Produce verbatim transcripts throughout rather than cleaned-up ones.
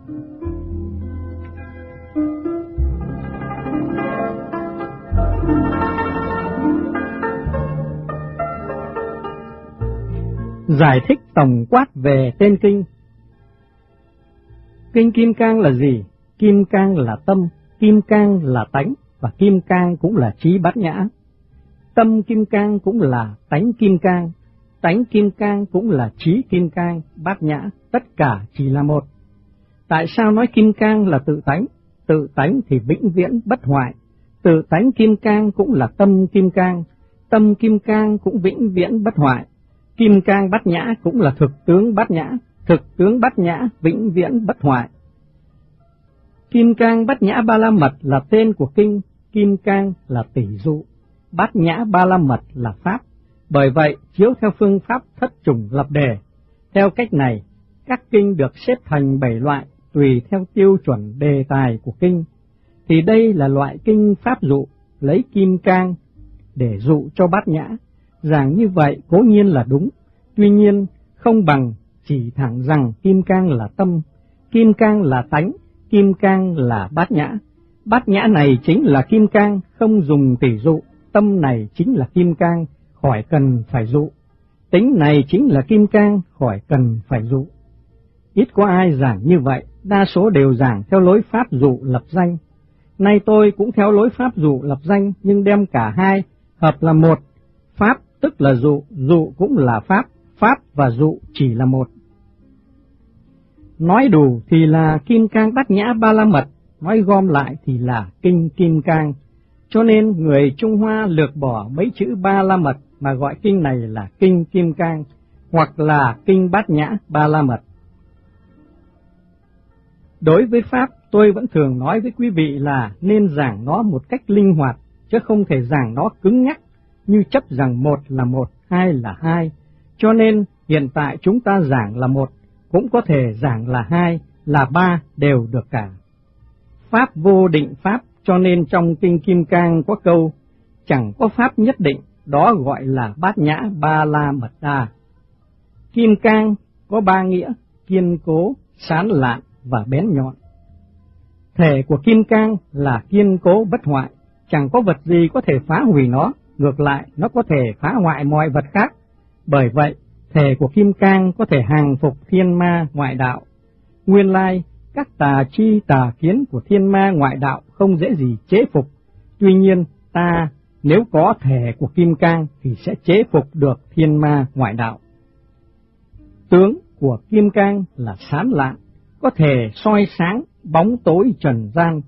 Giải thích tổng quát về tên kinh. Kinh Kim Cang là gì? Kim Cang là tâm, Kim Cang là tánh, và Kim Cang cũng là trí bát nhã. Tâm Kim Cang cũng là tánh Kim Cang, tánh Kim Cang cũng là trí Kim Cang, bát nhã, tất cả chỉ là một. Tại sao nói Kim Cang là tự tánh? Tự tánh thì vĩnh viễn bất hoại. Tự tánh Kim Cang cũng là tâm Kim Cang, tâm Kim Cang cũng vĩnh viễn bất hoại. Kim Cang bát nhã cũng là thực tướng bát nhã, thực tướng bát nhã vĩnh viễn bất hoại. Kim Cang bát nhã ba la mật là tên của kinh, Kim Cang là tỷ dụ, bát nhã ba la mật là pháp. Bởi vậy, chiếu theo phương pháp thất trùng lập đề, theo cách này, các kinh được xếp thành bảy loại tùy theo tiêu chuẩn đề tài của kinh. Thì đây là loại kinh pháp dụ, lấy Kim Cang để dụ cho bát nhã. Giảng như vậy cố nhiên là đúng, tuy nhiên không bằng chỉ thẳng rằng Kim Cang là tâm, Kim Cang là tánh, Kim Cang là bát nhã. Bát nhã này chính là Kim Cang, không dùng tỷ dụ, tâm này chính là Kim Cang, khỏi cần phải dụ, tính này chính là Kim Cang, khỏi cần phải dụ. Ít có ai giảng như vậy, đa số đều giảng theo lối pháp dụ lập danh. Nay tôi cũng theo lối pháp dụ lập danh, nhưng đem cả hai hợp là một. Pháp tức là dụ, dụ cũng là pháp, pháp và dụ chỉ là một. Nói đủ thì là Kim Cang bát nhã ba la mật, nói gom lại thì là kinh Kim Cang. Cho nên người Trung Hoa lược bỏ mấy chữ ba la mật mà gọi kinh này là kinh Kim Cang, hoặc là kinh bát nhã ba la mật. Đối với pháp, tôi vẫn thường nói với quý vị là nên giảng nó một cách linh hoạt, chứ không thể giảng nó cứng nhắc, như chấp rằng một là một, hai là hai. Cho nên hiện tại chúng ta giảng là một, cũng có thể giảng là hai, là ba, đều được cả. Pháp vô định pháp, cho nên trong kinh Kim Cang có câu, chẳng có pháp nhất định, đó gọi là bát nhã ba la mật đa. Kim Cang có ba nghĩa, kiên cố, sán lạn và bén nhọn. Thể của Kim Cang là kiên cố bất hoại, chẳng có vật gì có thể phá hủy nó, ngược lại nó có thể phá hoại mọi vật khác. Bởi vậy, thể của Kim Cang có thể hàng phục thiên ma ngoại đạo. Nguyên lai, các tà chi tà kiến của thiên ma ngoại đạo không dễ gì chế phục. Tuy nhiên, ta nếu có thể của Kim Cang thì sẽ chế phục được thiên ma ngoại đạo. Tướng của Kim Cang là sán lạn, có thể soi sáng bóng tối trần gian.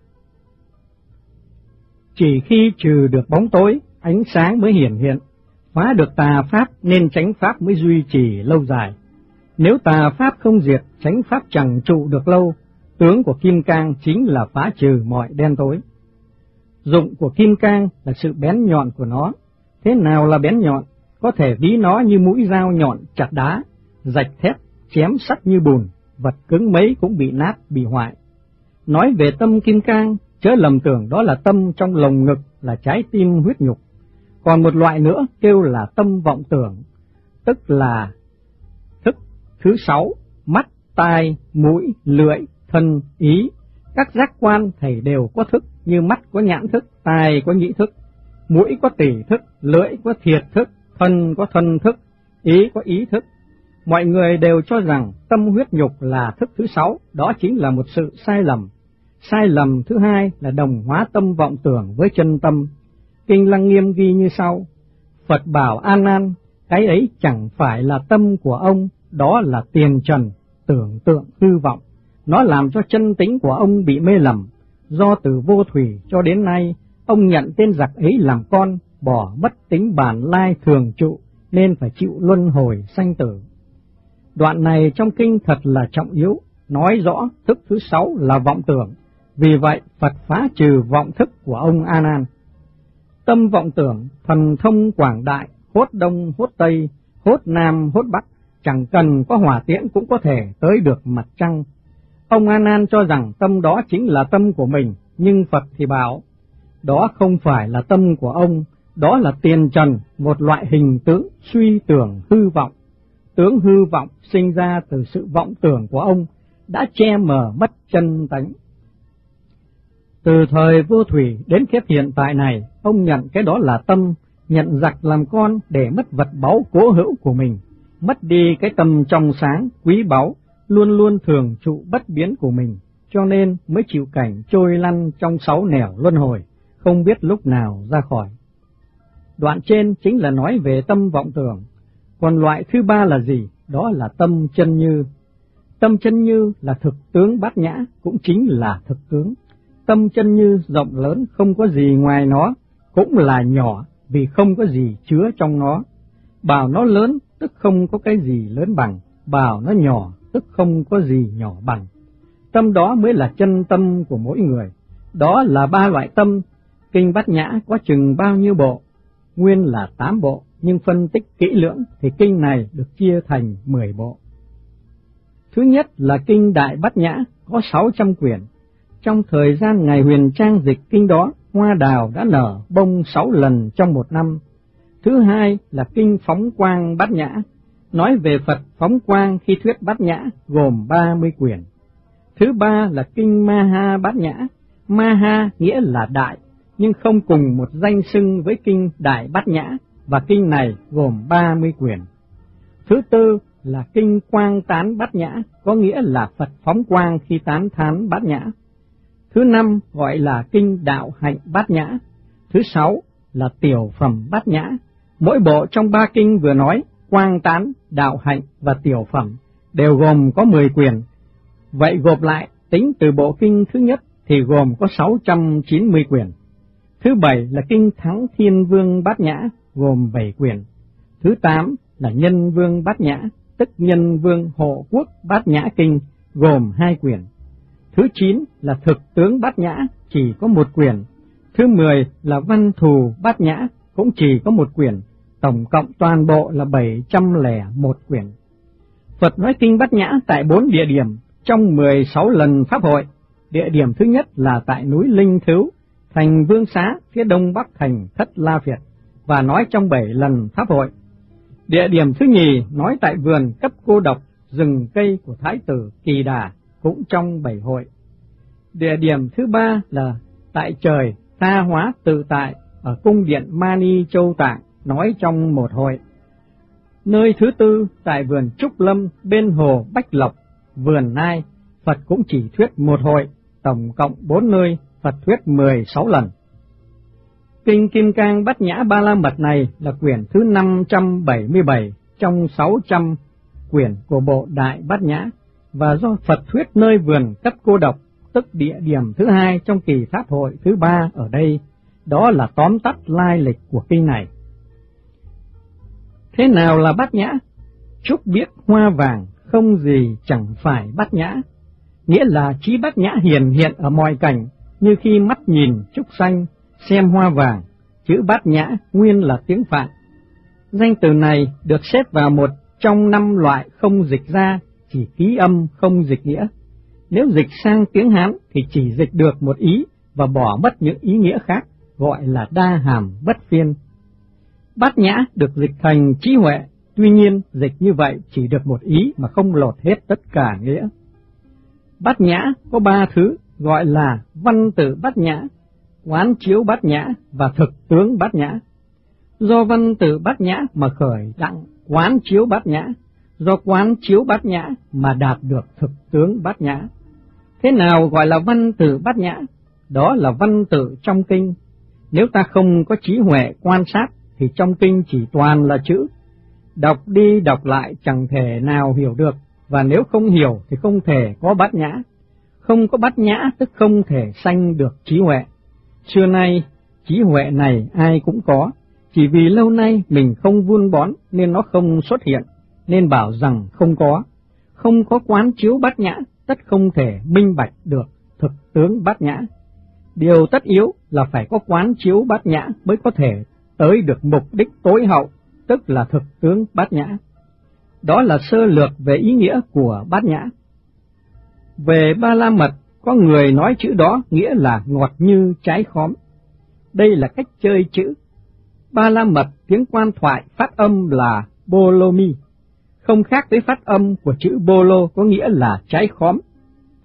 Chỉ khi trừ được bóng tối, ánh sáng mới hiển hiện. Phá được tà pháp nên chánh pháp mới duy trì lâu dài. Nếu tà pháp không diệt, chánh pháp chẳng trụ được lâu. Tướng của Kim Cang chính là phá trừ mọi đen tối. Dụng của Kim Cang là sự bén nhọn của nó. Thế nào là bén nhọn? Có thể ví nó như mũi dao nhọn chặt đá, rạch thép, chém sắt như bùn, vật cứng mấy cũng bị nát, bị hoại. Nói về tâm Kim Cang, chớ lầm tưởng đó là tâm trong lồng ngực, là trái tim huyết nhục. Còn một loại nữa kêu là tâm vọng tưởng, tức là thức thứ sáu, mắt, tai, mũi, lưỡi, thân, ý. Các giác quan thầy đều có thức, như mắt có nhãn thức, tai có nhĩ thức, mũi có tỳ thức, lưỡi có thiệt thức, thân có thân thức, ý có ý thức. Mọi người đều cho rằng tâm huyết nhục là thức thứ sáu, đó chính là một sự sai lầm. Sai lầm thứ hai là đồng hóa tâm vọng tưởng với chân tâm. Kinh Lăng Nghiêm ghi như sau: Phật bảo A Nan, cái ấy chẳng phải là tâm của ông, đó là tiền trần, tưởng tượng hư vọng. Nó làm cho chân tính của ông bị mê lầm. Do từ vô thủy cho đến nay, ông nhận tên giặc ấy làm con, bỏ mất tính bản lai thường trụ, nên phải chịu luân hồi sanh tử. Đoạn này trong kinh thật là trọng yếu, nói rõ thức thứ sáu là vọng tưởng. Vì vậy, Phật phá trừ vọng thức của ông A Nan. Tâm vọng tưởng, thần thông quảng đại, hốt đông hốt tây, hốt nam hốt bắc, chẳng cần có hỏa tiễn cũng có thể tới được mặt trăng. Ông A Nan cho rằng tâm đó chính là tâm của mình, nhưng Phật thì bảo, đó không phải là tâm của ông, đó là tiền trần, một loại hình tướng suy tưởng hư vọng. Tướng hư vọng sinh ra từ sự vọng tưởng của ông, đã che mờ mất chân tánh. Từ thời vô thủy đến kiếp hiện tại này, ông nhận cái đó là tâm, nhận giặc làm con để mất vật báu cố hữu của mình, mất đi cái tâm trong sáng, quý báu, luôn luôn thường trụ bất biến của mình, cho nên mới chịu cảnh trôi lăn trong sáu nẻo luân hồi, không biết lúc nào ra khỏi. Đoạn trên chính là nói về tâm vọng tưởng, còn loại thứ ba là gì? Đó là tâm chân như. Tâm chân như là thực tướng bát nhã, cũng chính là thực tướng. Tâm chân như rộng lớn không có gì ngoài nó, cũng là nhỏ vì không có gì chứa trong nó. Bảo nó lớn tức không có cái gì lớn bằng, bảo nó nhỏ tức không có gì nhỏ bằng. Tâm đó mới là chân tâm của mỗi người. Đó là ba loại tâm. Kinh Bát Nhã có chừng bao nhiêu bộ? Nguyên là tám bộ, nhưng phân tích kỹ lưỡng thì kinh này được chia thành mười bộ. Thứ nhất là kinh Đại Bát Nhã có sáu trăm quyển. Trong thời gian Ngài Huyền Trang dịch kinh đó, hoa đào đã nở bông sáu lần trong một năm. Thứ hai là kinh Phóng Quang Bát Nhã, nói về Phật phóng quang khi thuyết Bát Nhã, gồm ba mươi quyển. Thứ ba là kinh Maha Bát Nhã, Maha nghĩa là đại, nhưng không cùng một danh xưng với kinh Đại Bát Nhã, và kinh này gồm ba mươi quyển. Thứ tư là kinh Quang Tán Bát Nhã, có nghĩa là Phật phóng quang khi tán thán Bát Nhã. Thứ năm gọi là kinh Đạo Hạnh Bát Nhã. Thứ sáu là Tiểu Phẩm Bát Nhã. Mỗi bộ trong ba kinh vừa nói, Quang Tán, Đạo Hạnh và Tiểu Phẩm, đều gồm có mười quyển. Vậy gộp lại, tính từ bộ kinh thứ nhất thì gồm có sáu trăm chín mươi quyển. Thứ bảy là kinh Thắng Thiên Vương Bát Nhã, gồm bảy quyển. Thứ tám là Nhân Vương Bát Nhã, tức Nhân Vương Hộ Quốc Bát Nhã Kinh, gồm hai quyển. Thứ chín là Thực Tướng Bát Nhã, chỉ có một quyển. Thứ mười là Văn Thù Bát Nhã, cũng chỉ có một quyển. Tổng cộng toàn bộ là bảy trăm lẻ một quyển. Phật nói kinh Bát Nhã tại bốn địa điểm trong mười sáu lần pháp hội. Địa điểm thứ nhất là tại núi Linh Thứu, thành Vương Xá, phía đông bắc thành Thất La Phiệt, và nói trong bảy lần pháp hội. Địa điểm thứ nhì nói tại vườn Cấp Cô Độc, rừng cây của Thái tử Kỳ Đà, cũng trong bảy hội. Địa điểm thứ ba là tại trời Tha Hóa Tự Tại ở cung điện Mani Châu Tạng, nói trong một hội. Nơi thứ tư tại vườn Trúc Lâm bên hồ Bách Lộc, vườn Nai, Phật cũng chỉ thuyết một hội, tổng cộng bốn nơi, Phật thuyết mười sáu lần. Kinh Kim Cang Bát Nhã Ba La Mật này là quyển thứ năm trăm bảy mươi bảy trong sáu trăm quyển của bộ Đại Bát Nhã, và do Phật thuyết nơi vườn Cấp Cô Độc, tức địa điểm thứ hai trong kỳ pháp hội thứ ba ở đây. Đó là tóm tắt lai lịch của kinh này. Thế nào là Bát Nhã? Trúc biếc hoa vàng, không gì chẳng phải Bát Nhã. Nghĩa là trí Bát Nhã hiển hiện ở mọi cảnh, như khi mắt nhìn trúc xanh, xem hoa vàng. Chữ Bát Nhã nguyên là tiếng Phạn. Danh từ này được xếp vào một trong năm loại không dịch ra, chỉ ký âm không dịch nghĩa. Nếu dịch sang tiếng Hán thì chỉ dịch được một ý và bỏ mất những ý nghĩa khác, gọi là đa hàm bất phiên. Bát Nhã được dịch thành trí huệ, tuy nhiên dịch như vậy chỉ được một ý mà không lột hết tất cả nghĩa. Bát Nhã có ba thứ, gọi là văn tự Bát Nhã, quán chiếu Bát Nhã và thực tướng Bát Nhã. Do văn tự Bát Nhã mà khởi đặng quán chiếu Bát Nhã, do quán chiếu Bát Nhã mà đạt được thực tướng Bát Nhã. Thế nào gọi là văn tự Bát Nhã? Đó là văn tự trong kinh. Nếu ta không có trí huệ quan sát thì trong kinh chỉ toàn là chữ. Đọc đi đọc lại chẳng thể nào hiểu được, và nếu không hiểu thì không thể có Bát Nhã. Không có Bát Nhã tức không thể sanh được trí huệ. Xưa nay trí huệ này ai cũng có, chỉ vì lâu nay mình không vun bón nên nó không xuất hiện, nên bảo rằng không có. Không có quán chiếu Bát Nhã tất không thể minh bạch được thực tướng Bát Nhã. Điều tất yếu là phải có quán chiếu Bát Nhã mới có thể tới được mục đích tối hậu, tức là thực tướng Bát Nhã. Đó là sơ lược về ý nghĩa của Bát Nhã. Về Ba La Mật, có người nói chữ đó nghĩa là ngọt như trái khóm. Đây là cách chơi chữ. Ba La Mật tiếng Quan thoại phát âm là Bolomi, không khác với phát âm của chữ Bolo có nghĩa là trái khóm,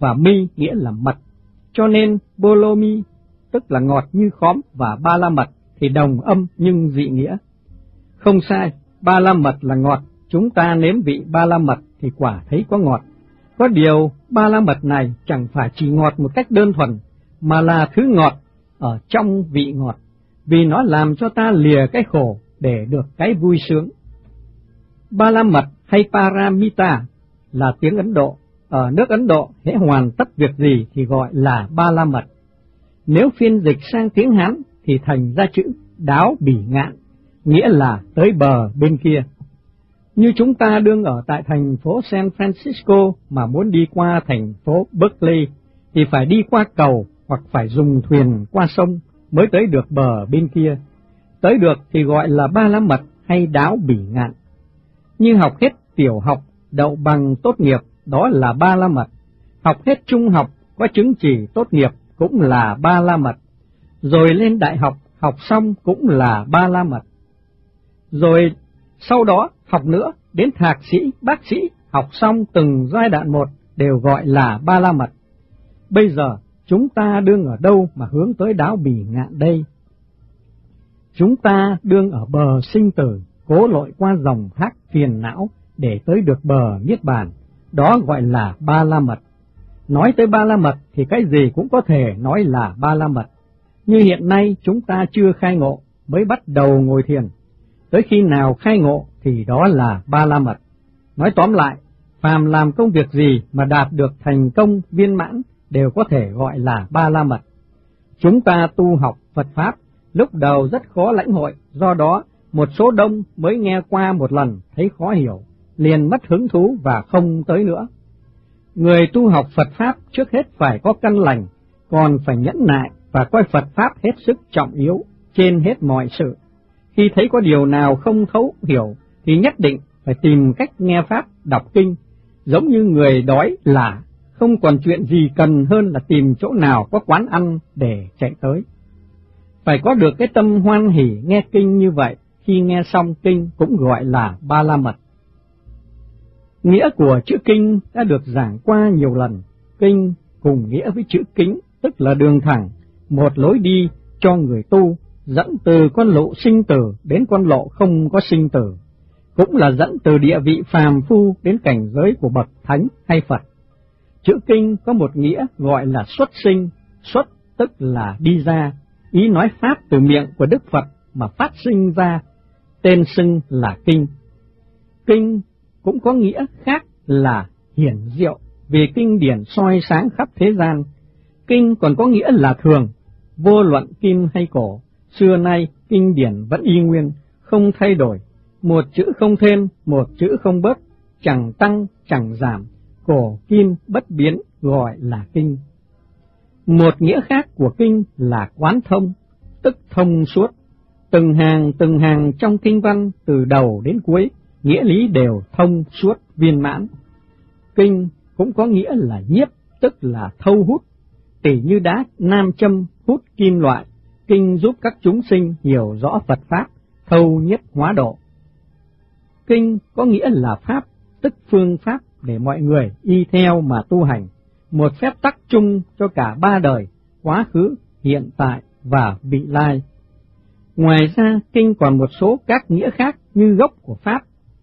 và mi nghĩa là mật, cho nên bolomi tức là ngọt như khóm và ba la mật thì đồng âm nhưng dị nghĩa. Không sai, ba la mật là ngọt, chúng ta nếm vị ba la mật thì quả thấy có ngọt. Có điều ba la mật này chẳng phải chỉ ngọt một cách đơn thuần, mà là thứ ngọt ở trong vị ngọt, vì nó làm cho ta lìa cái khổ để được cái vui sướng. Ba la mật hay paramita là tiếng Ấn Độ. Ở nước Ấn Độ, hễ hoàn tất việc gì thì gọi là ba la mật. Nếu phiên dịch sang tiếng Hán thì thành ra chữ đáo bỉ ngạn, nghĩa là tới bờ bên kia. Như chúng ta đương ở tại thành phố San Francisco mà muốn đi qua thành phố Berkeley thì phải đi qua cầu hoặc phải dùng thuyền qua sông mới tới được bờ bên kia. Tới được thì gọi là ba la mật hay đáo bỉ ngạn. Như học hết tiểu học, đậu bằng tốt nghiệp, đó là ba la mật. Học hết trung học, có chứng chỉ tốt nghiệp cũng là ba la mật. Rồi lên đại học, học xong cũng là ba la mật. Rồi sau đó học nữa, đến thạc sĩ, bác sĩ, học xong từng giai đoạn một đều gọi là ba la mật. Bây giờ chúng ta đương ở đâu mà hướng tới đáo bỉ ngạn đây? Chúng ta đương ở bờ sinh tử, cố lội qua dòng thác phiền não để tới được bờ niết bàn, đó gọi là ba la mật. Nói tới ba la mật thì cái gì cũng có thể nói là ba la mật. Như hiện nay chúng ta chưa khai ngộ, mới bắt đầu ngồi thiền. Tới khi nào khai ngộ thì đó là ba la mật. Nói tóm lại, phàm làm công việc gì mà đạt được thành công viên mãn đều có thể gọi là ba la mật. Chúng ta tu học Phật Pháp, lúc đầu rất khó lãnh hội, do đó một số đông mới nghe qua một lần thấy khó hiểu, liền mất hứng thú và không tới nữa. Người tu học Phật Pháp trước hết phải có căn lành, còn phải nhẫn nại và coi Phật Pháp hết sức trọng yếu, trên hết mọi sự. Khi thấy có điều nào không thấu hiểu thì nhất định phải tìm cách nghe Pháp, đọc kinh, giống như người đói lả, không còn chuyện gì cần hơn là tìm chỗ nào có quán ăn để chạy tới. Phải có được cái tâm hoan hỉ nghe kinh như vậy, khi nghe xong kinh cũng gọi là ba la mật. Nghĩa của chữ kinh đã được giảng qua nhiều lần. Kinh cùng nghĩa với chữ kính, tức là đường thẳng, một lối đi cho người tu, dẫn từ con lộ sinh tử đến con lộ không có sinh tử, cũng là dẫn từ địa vị phàm phu đến cảnh giới của bậc thánh hay Phật. Chữ kinh có một nghĩa gọi là xuất sinh, xuất tức là đi ra, ý nói pháp từ miệng của Đức Phật mà phát sinh ra, tên xưng là kinh. Kinh cũng có nghĩa khác là hiển diệu, vì kinh điển soi sáng khắp thế gian. Kinh còn có nghĩa là thường, vô luận kim hay cổ, xưa nay kinh điển vẫn y nguyên, không thay đổi, một chữ không thêm, một chữ không bớt, chẳng tăng, chẳng giảm, cổ kim bất biến gọi là kinh. Một nghĩa khác của kinh là quán thông, tức thông suốt. Từng hàng từng hàng trong kinh văn từ đầu đến cuối, nghĩa lý đều thông suốt viên mãn. Kinh cũng có nghĩa là nhiếp, tức là thâu hút, tỉ như đá nam châm hút kim loại. Kinh giúp các chúng sinh hiểu rõ Phật Pháp, thâu nhiếp hóa độ. Kinh có nghĩa là Pháp, tức phương pháp để mọi người y theo mà tu hành, một phép tắc chung cho cả ba đời, quá khứ, hiện tại và vị lai. Ngoài ra, kinh còn một số các nghĩa khác như gốc của Pháp,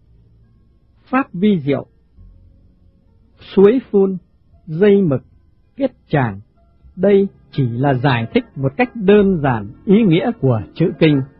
Pháp vi diệu, suối phun, dây mực, kết tràng. Đây chỉ là giải thích một cách đơn giản ý nghĩa của chữ kinh.